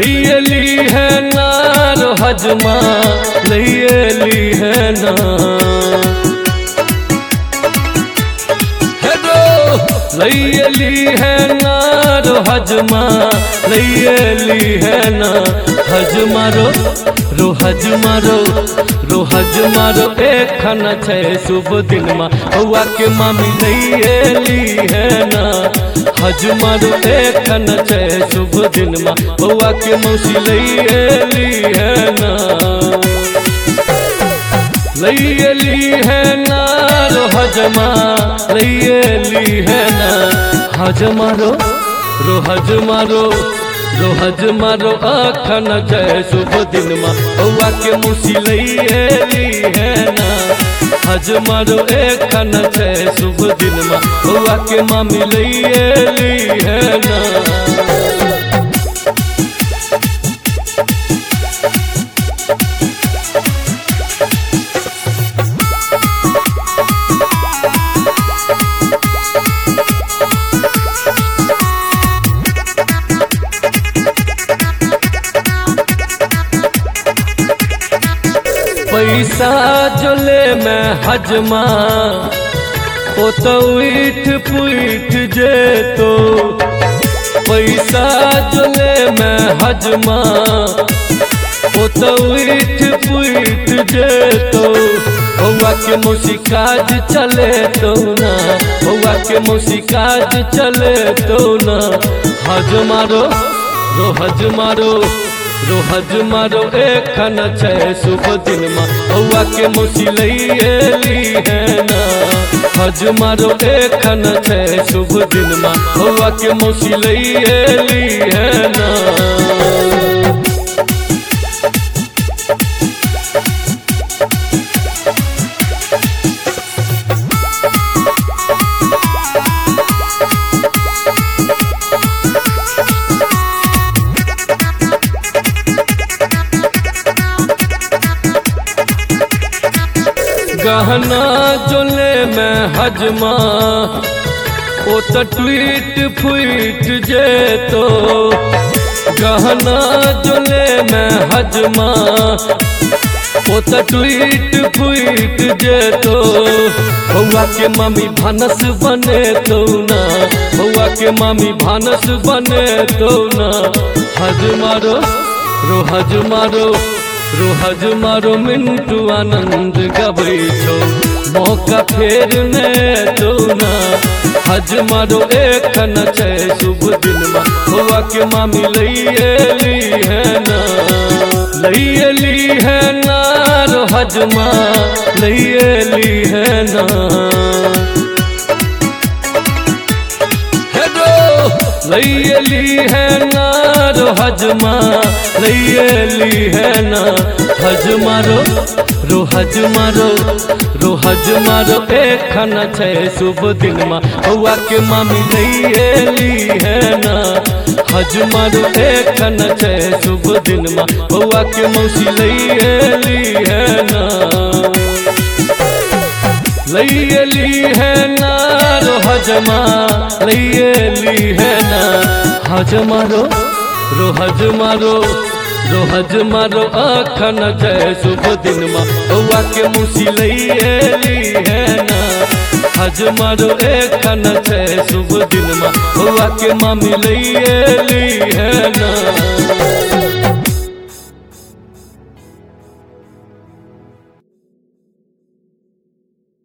लैली है नार हजमा लैली है ना लैली है नार हजमा लैली है ना हजमारो हजमारो एक खाना छे शुभ दिन मा हुआ के मामी लैली है ना हजमारो एक खाना छे शुभ दिन मा हुआ के मौसी लैली है ना लैली है नार हजमा लैली है ना हजमारो हजमारो अखन जय शुभ दिन मा हुआ के मुसी लैली है ना हजमारो एखन जय शुभ दिन मा हुआ के मामी लैली है ना पैसा जोले में हजमा ओ तो ईठ पुईठ जे तो पैसा जोले में हजमा ओ तो ईठ पुईठ जे तो हुआ के मौसी काज चले तो ना हुआ के मौसी काज चले तो ना हजमारो हजमारो एखन छे शुभ दिन मा हुआ के मौसी लैली है ना हजमारो एखन छे शुभ दिन मा हुआ के मौसी लैली है ना गहना जोले में हजमा ओ तो टूट फूट जे तो गहना जोले में हजमा ओ तो टूट फूट जे तो हुआ के मामी भानस बने तो ना हुआ के मामी भानस बने तो ना हजमारो हजमारो मिंटू आनंद गबै छो मौका फेर ने तो ना हजमारो एखन छे शुभ दिन मा हुआ के मामी लैली है ना लैली है नार हजमा लैली है ना लैली है नार हजमा लैली है ना हजमारो हजमारो एखन छे शुभ दिन मा हुआ के मामी लैली है ना हजमारो एखन छे शुभ दिन मा हुआ के मौसी लैली है ना लैली है नार हजमा लैली है ना हजमारो हजमारो अखन जय शुभ दिन मा हुआ के मौसी लैली है ना हजमारो एखन जय शुभ दिन मा हुआ के मामी लैली है ना।